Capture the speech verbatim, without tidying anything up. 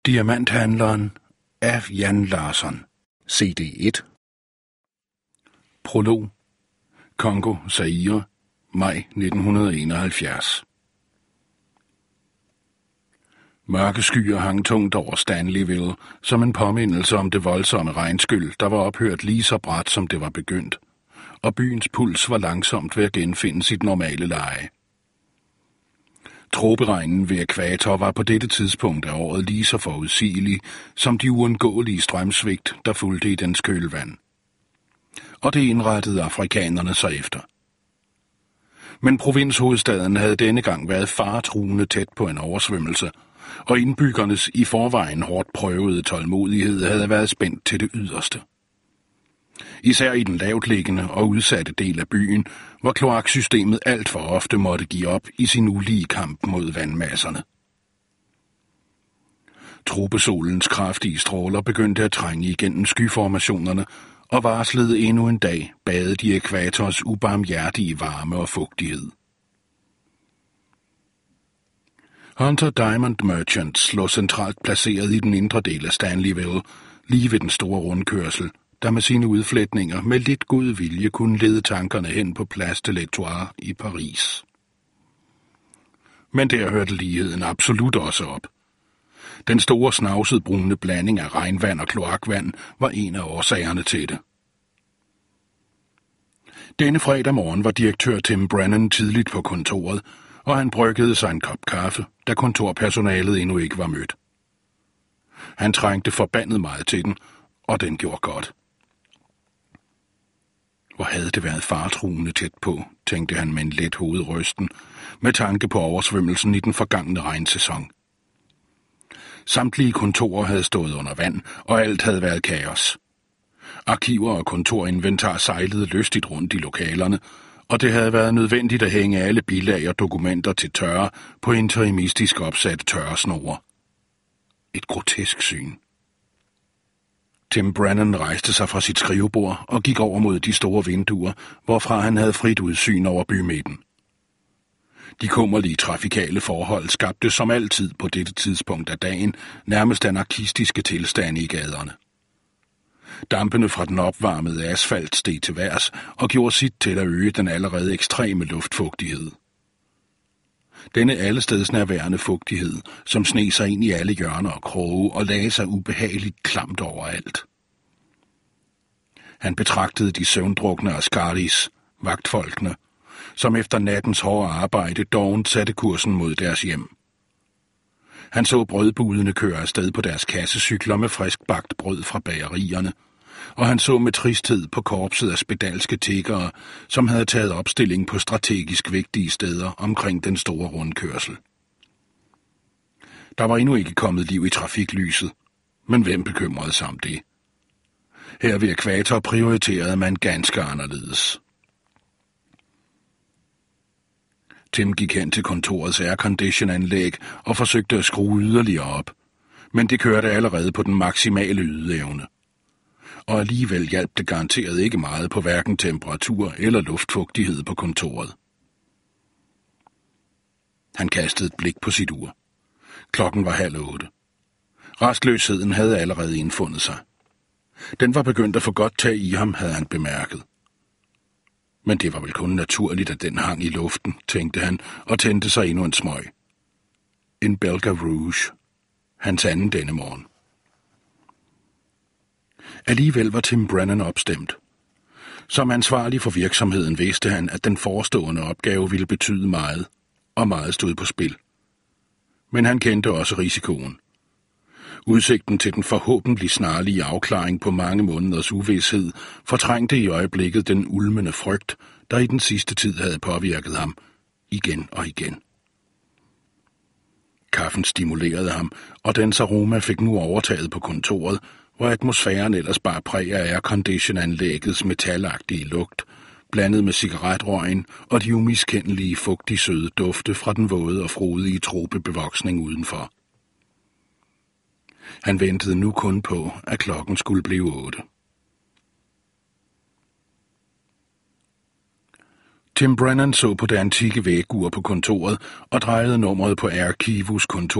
Diamanthandleren af Jan Larsson. C D et. Prolog. Congo Zaire, maj nitten enoghalvfjerds. Mørke skyer hang tungt over Stanleyville, som en påmindelse om det voldsomme regnskyld, der var ophørt lige så brat, som det var begyndt, og byens puls var langsomt ved at genfinde sit normale leje. Troperegnen ved ækvator var på dette tidspunkt af året lige så forudsigelig som de uundgåelige strømsvigt, der fulgte i dens kølvand. Og det indrettede afrikanerne sig efter. Men provinshovedstaden havde denne gang været faretruende tæt på en oversvømmelse, og indbyggernes i forvejen hårdt prøvede tålmodighed havde været spændt til det yderste. Især i den lavtliggende og udsatte del af byen, hvor kloaksystemet alt for ofte måtte give op i sin ulige kamp mod vandmasserne. Tropesolens kraftige stråler begyndte at trænge igennem skyformationerne og varslede endnu en dag badet i ækvators ubarmhjertige varme og fugtighed. Hunter Diamond Merchants lå centralt placeret i den indre del af Stanleyville, lige ved den store rundkørsel, der med sine udflætninger med lidt god vilje kunne lede tankerne hen på Place de l'Étoile i Paris. Men der hørte ligheden absolut også op. Den store snavsede brune blanding af regnvand og kloakvand var en af årsagerne til det. Denne fredag morgen var direktør Tim Brennan tidligt på kontoret, og han bryggede sig en kop kaffe, da kontorpersonalet endnu ikke var mødt. Han trængte forbandet meget til den, og den gjorde godt. Hvor havde det været faretruende tæt på, tænkte han med en let hovedrysten, med tanke på oversvømmelsen i den forgangne regnsæson. Samtlige kontorer havde stået under vand, og alt havde været kaos. Arkiver og kontorinventar sejlede lystigt rundt i lokalerne, og det havde været nødvendigt at hænge alle bilag og dokumenter til tørre på interimistisk opsatte tørresnore. Et grotesk syn. Tim Brennan rejste sig fra sit skrivebord og gik over mod de store vinduer, hvorfra han havde frit udsyn over bymidten. De kummerlige trafikale forhold skabte som altid på dette tidspunkt af dagen nærmest anarkistiske tilstande i gaderne. Dampene fra den opvarmede asfalt steg til værs og gjorde sit til at øge den allerede ekstreme luftfugtighed. Denne allestedsnærværende fugtighed, som sneg sig ind i alle hjørner og kroge og lagde sig ubehageligt klamt overalt. Han betragtede de søvndrukne Ascaris, vagtfolkene, som efter nattens hårde arbejde dovent satte kursen mod deres hjem. Han så brødbudene køre afsted på deres kassecykler med frisk bagt brød fra bagerierne, og han så med tristhed på korpset af spedalske tiggere, som havde taget opstilling på strategisk vigtige steder omkring den store rundkørsel. Der var endnu ikke kommet liv i trafiklyset, men hvem bekymrede sig om det? Her ved ækvator prioriterede man ganske anderledes. Tim gik hen til kontorets aircondition-anlæg og forsøgte at skrue yderligere op, men det kørte allerede på den maksimale ydeevne. Og alligevel hjalp det garanteret ikke meget på hverken temperatur eller luftfugtighed på kontoret. Han kastede et blik på sit ur. Klokken var halv otte. Rastløsheden havde allerede indfundet sig. Den var begyndt at få godt tag i ham, havde han bemærket. Men det var vel kun naturligt, at den hang i luften, tænkte han, og tændte sig endnu en smøg. En Belga Rouge. Hans anden denne morgen. Alligevel var Tim Brennan opstemt. Som ansvarlig for virksomheden vidste han, at den forestående opgave ville betyde meget, og meget stod på spil. Men han kendte også risikoen. Udsigten til den forhåbentlig snarlige afklaring på mange måneders uvished fortrængte i øjeblikket den ulmende frygt, der i den sidste tid havde påvirket ham, igen og igen. Kaffen stimulerede ham, og dens aroma fik nu overtaget på kontoret, hvor atmosfæren ellers bar præg af aircondition-anlæggets metalagtige lugt, blandet med cigaretrøgen og de umiskendelige fugtig søde dufte fra den våde og frodige tropebevoksning udenfor. Han ventede nu kun på, at klokken skulle blive otte. Tim Brennan så på det antikke vægur på kontoret og drejede nummeret på Arkivus kontor